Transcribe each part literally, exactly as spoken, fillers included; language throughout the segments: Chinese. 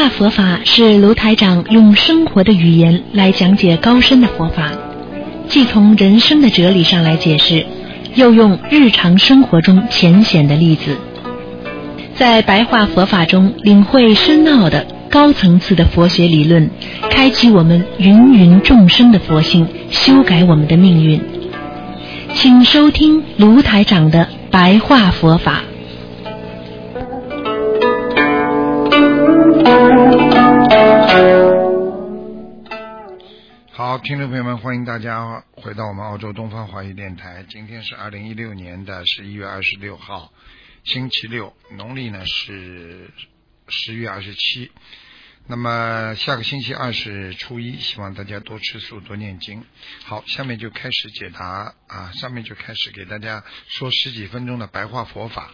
话佛法是卢台长用生活的语言来讲解高深的佛法，既从人生的哲理上来解释，又用日常生活中浅显的例子，在白话佛法中领会深奥的高层次的佛学理论，开启我们芸芸众生的佛性，修改我们的命运。请收听卢台长的白话佛法。 好，听众朋友们，欢迎大家回到我们澳洲东方华语电台。今天是二零一六年的十一月二十六号，星期六，农历呢是十月二十七。那么下个星期二是初一，希望大家多吃素，多念经。好，下面就开始解答啊，上面就开始给大家说十几分钟的白话佛法。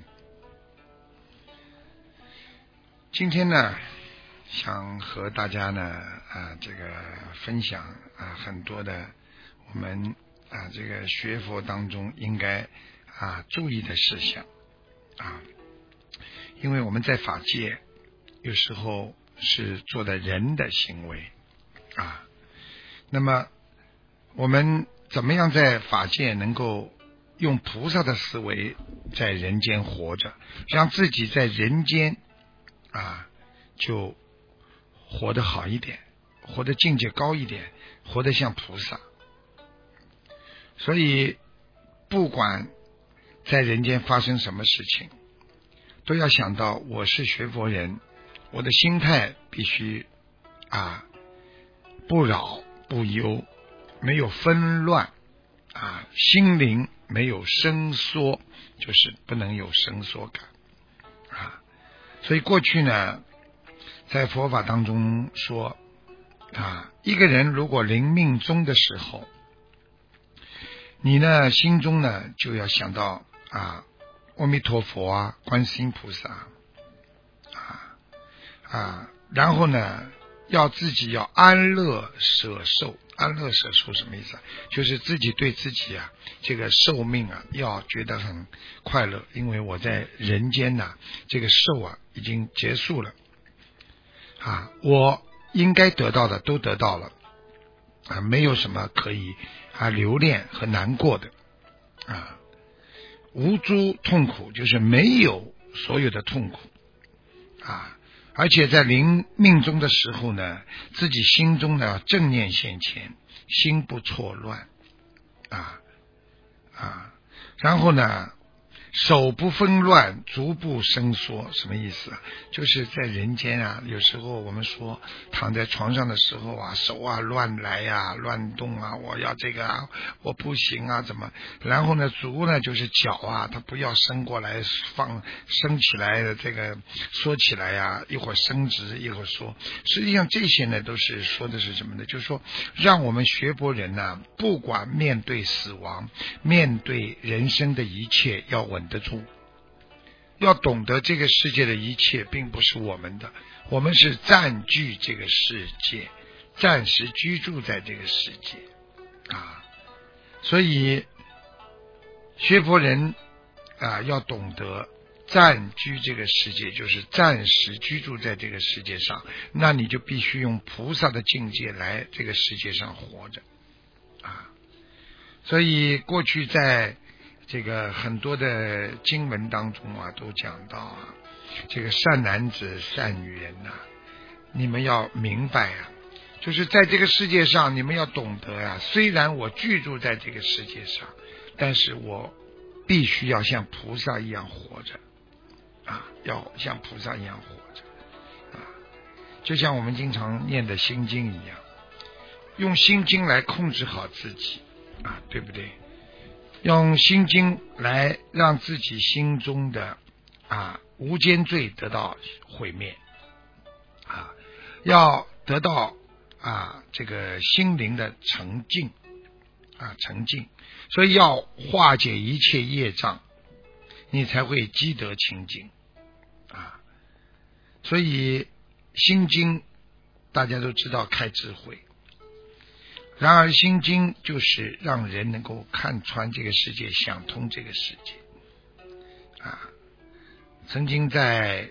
今天呢，想和大家呢啊这个分享啊很多的我们啊这个学佛当中应该啊注意的事项啊，因为我们在法界有时候是做的人的行为啊，那么我们怎么样在法界能够用菩萨的思维在人间活着，让自己在人间啊就活得好一点，活得境界高一点，活得像菩萨。所以不管在人间发生什么事情，都要想到我是学佛人，我的心态必须啊不扰不忧，没有纷乱啊，心灵没有生缩，就是不能有生缩感啊。所以过去呢，在佛法当中说啊，一个人如果临命终的时候，你呢心中呢就要想到啊阿弥陀佛啊，观世音菩萨啊啊，然后呢要自己要安乐舍受。安乐舍受什么意思啊？就是自己对自己啊这个寿命啊要觉得很快乐，因为我在人间呐、啊、这个寿啊已经结束了啊，我应该得到的都得到了啊，没有什么可以啊留恋和难过的啊，无诸痛苦，就是没有所有的痛苦啊，而且在临命终的时候呢，自己心中呢正念现前，心不错乱啊啊，然后呢手不纷乱，足不伸缩，什么意思啊？就是在人间啊，有时候我们说躺在床上的时候啊，手啊乱来啊，乱动啊，我要这个啊，我不行啊，怎么？然后呢，足呢就是脚啊，它不要伸过来，放伸起来的这个缩起来呀、啊，一会儿伸直，一会儿缩。实际上这些呢，都是说的是什么呢？就是说，让我们学佛人呢、啊，不管面对死亡，面对人生的一切，要稳得住，要懂得这个世界的一切并不是我们的，我们是占据这个世界，暂时居住在这个世界啊，所以学佛人啊要懂得暂居这个世界，就是暂时居住在这个世界上，那你就必须用菩萨的境界来这个世界上活着啊。所以过去在这个很多的经文当中啊，都讲到啊，这个善男子善女人呐、啊，你们要明白啊，就是在这个世界上，你们要懂得啊，虽然我居住在这个世界上，但是我必须要像菩萨一样活着啊，要像菩萨一样活着啊，就像我们经常念的心经一样，用心经来控制好自己啊，对不对？用心经来让自己心中的啊无间罪得到毁灭啊，要得到啊这个心灵的澄净啊澄净，所以要化解一切业障，你才会积德清净啊。所以心经大家都知道开智慧，然而心经就是让人能够看穿这个世界，想通这个世界啊。曾经在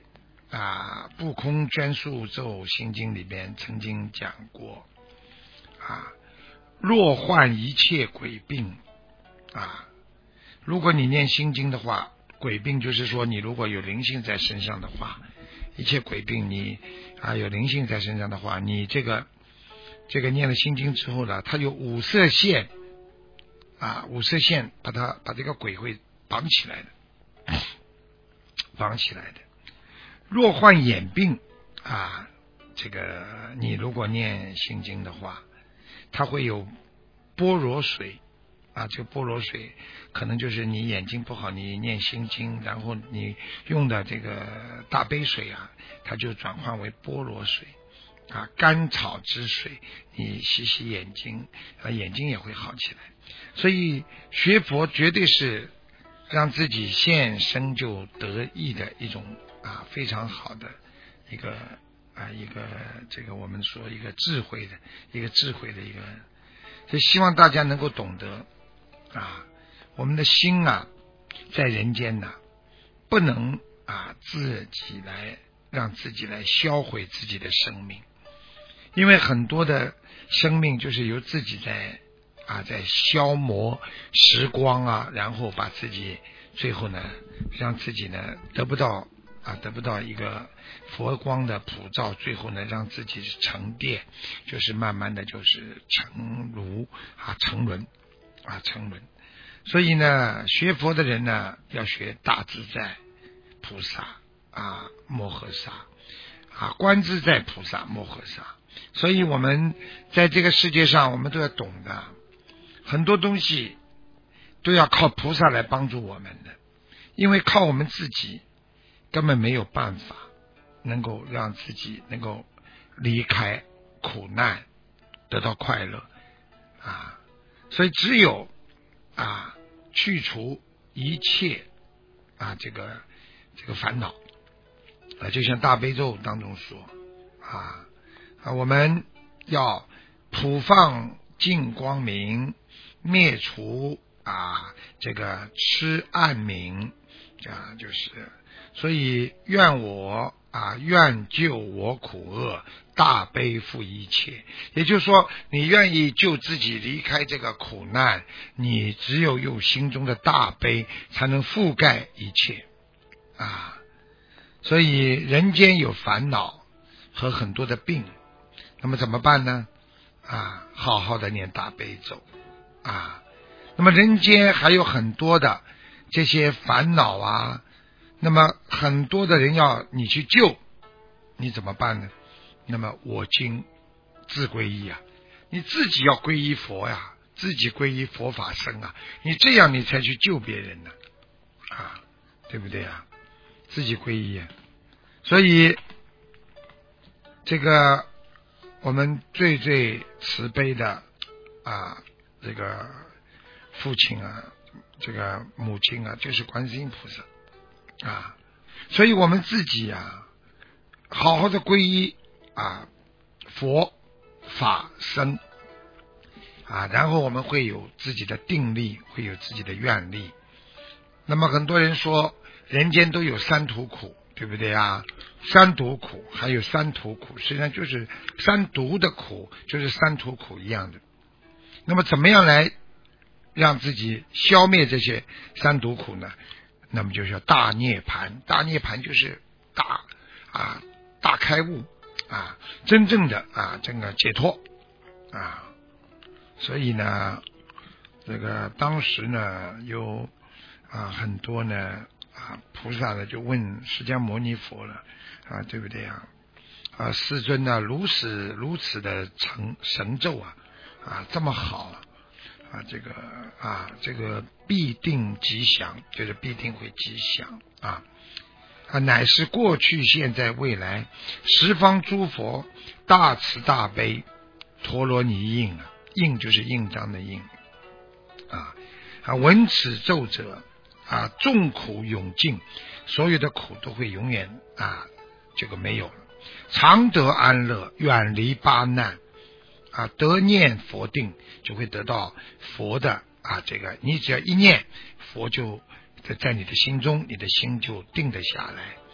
啊《不空捐宿咒心经》里边曾经讲过啊，若患一切鬼病啊，如果你念心经的话，鬼病就是说你如果有灵性在身上的话，一切鬼病你啊有灵性在身上的话，你这个这个念了心经之后呢，它有五色线啊，五色线把它把这个鬼会绑起来的，绑起来的。若患眼病啊，这个你如果念心经的话，它会有般若水啊，这个般若水可能就是你眼睛不好，你念心经，然后你用的这个大杯水啊，它就转换为般若水啊，甘草之水，你洗洗眼睛啊，眼睛也会好起来。所以学佛绝对是让自己现生就得益的一种啊非常好的一个啊一个这个我们说一个智慧的一个智慧的一个，所以希望大家能够懂得啊，我们的心啊在人间呐，不能啊自己来让自己来销毁自己的生命，因为很多的生命就是由自己在啊在消磨时光啊，然后把自己最后呢让自己呢得不到啊得不到一个佛光的普照，最后呢让自己沉淀，就是慢慢的就是沉如啊沉沦啊沉沦。所以呢学佛的人呢要学大自在菩萨啊摩诃萨啊观自在菩萨摩诃萨。所以我们在这个世界上我们都要懂得很多东西都要靠菩萨来帮助我们的，因为靠我们自己根本没有办法能够让自己能够离开苦难得到快乐啊，所以只有啊去除一切啊这个这个烦恼啊，就像大悲咒当中说啊啊我们要普放净光明，灭除啊这个痴暗冥啊，就是所以愿我啊愿救我苦厄，大悲负一切。也就是说你愿意救自己离开这个苦难，你只有用心中的大悲才能覆盖一切啊。所以人间有烦恼和很多的病，那么怎么办呢？啊，好好的念大悲咒啊。那么人间还有很多的这些烦恼啊，那么很多的人要你去救，你怎么办呢？那么我今自皈依啊，你自己要皈依佛呀，自己皈依佛法僧啊，你这样你才去救别人呢啊，对不对啊？自己皈依啊。所以这个我们最最慈悲的啊这个父亲啊，这个母亲啊，就是观世音菩萨啊。所以我们自己啊好好的皈依啊佛法僧啊，然后我们会有自己的定力，会有自己的愿力。那么很多人说人间都有三途苦，对不对啊？三毒苦还有三途苦，实际上就是三毒的苦，就是三途苦一样的。那么怎么样来让自己消灭这些三毒苦呢？那么就是要大涅盘，大涅盘就是大啊大开悟啊，真正的啊这个解脱啊。所以呢这个当时呢有啊很多呢啊菩萨呢就问释迦牟尼佛了啊，对不对啊？啊世尊呢如此如此的成神咒啊啊这么好啊，这个啊这个必定吉祥，就是必定会吉祥啊啊乃是过去现在未来十方诸佛大慈大悲陀罗尼印啊，印就是印章的印啊啊闻此咒者啊众苦永尽，所有的苦都会永远啊这个没有了，常得安乐，远离八难啊，得念佛定，就会得到佛的啊这个，你只要一念佛就在在你的心中，你的心就定得下来。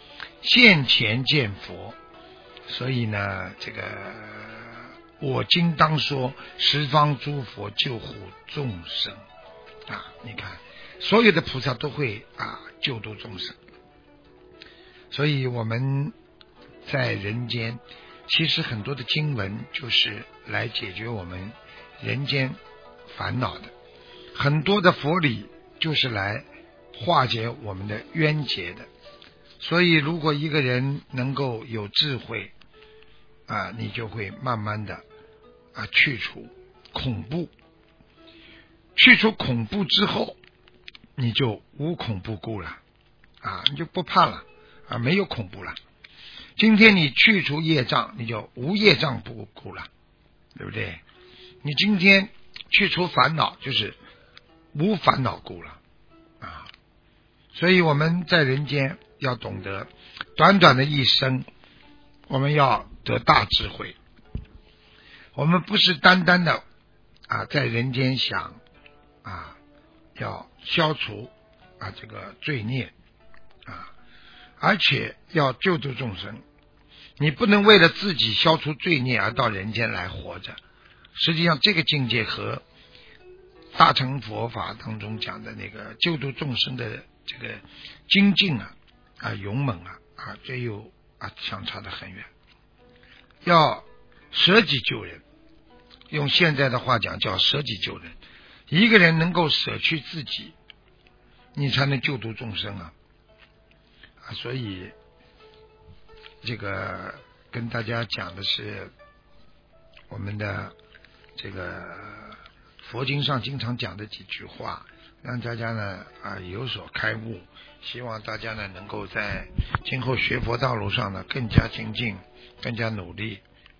现前见佛，所以呢，这个我今当说十方诸佛救护众生啊！你看，所有的菩萨都会啊救度众生，所以我们在人间，其实很多的经文就是来解决我们人间烦恼的，很多的佛理就是来化解我们的冤结的。所以如果一个人能够有智慧啊，你就会慢慢的啊去除恐怖，去除恐怖之后，你就无恐怖故了啊，你就不怕了啊，没有恐怖了。今天你去除业障，你就无业障不故了，对不对？你今天去除烦恼，就是无烦恼故了啊。所以我们在人间要懂得，短短的一生，我们要得大智慧。我们不是单单的啊在人间想啊要消除啊这个罪孽啊，而且要救度众生。你不能为了自己消除罪孽而到人间来活着。实际上这个境界和大乘佛法当中讲的那个救度众生的这个精进啊啊勇猛啊啊这又啊相差得很远。要舍己救人，用现在的话讲叫舍己救人。一个人能够舍去自己，你才能救度众生啊啊！所以这个跟大家讲的是我们的这个佛经上经常讲的几句话，让大家呢啊有所开悟。希望大家呢能够在今后学佛道路上呢更加精进，更加努力。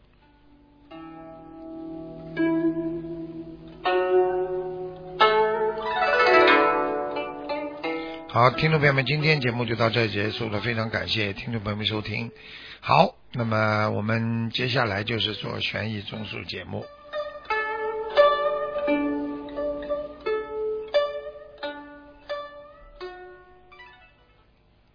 好，听众朋友们，今天节目就到这里结束了，非常感谢听众朋友们收听。好，那么我们接下来就是做悬疑综述节目。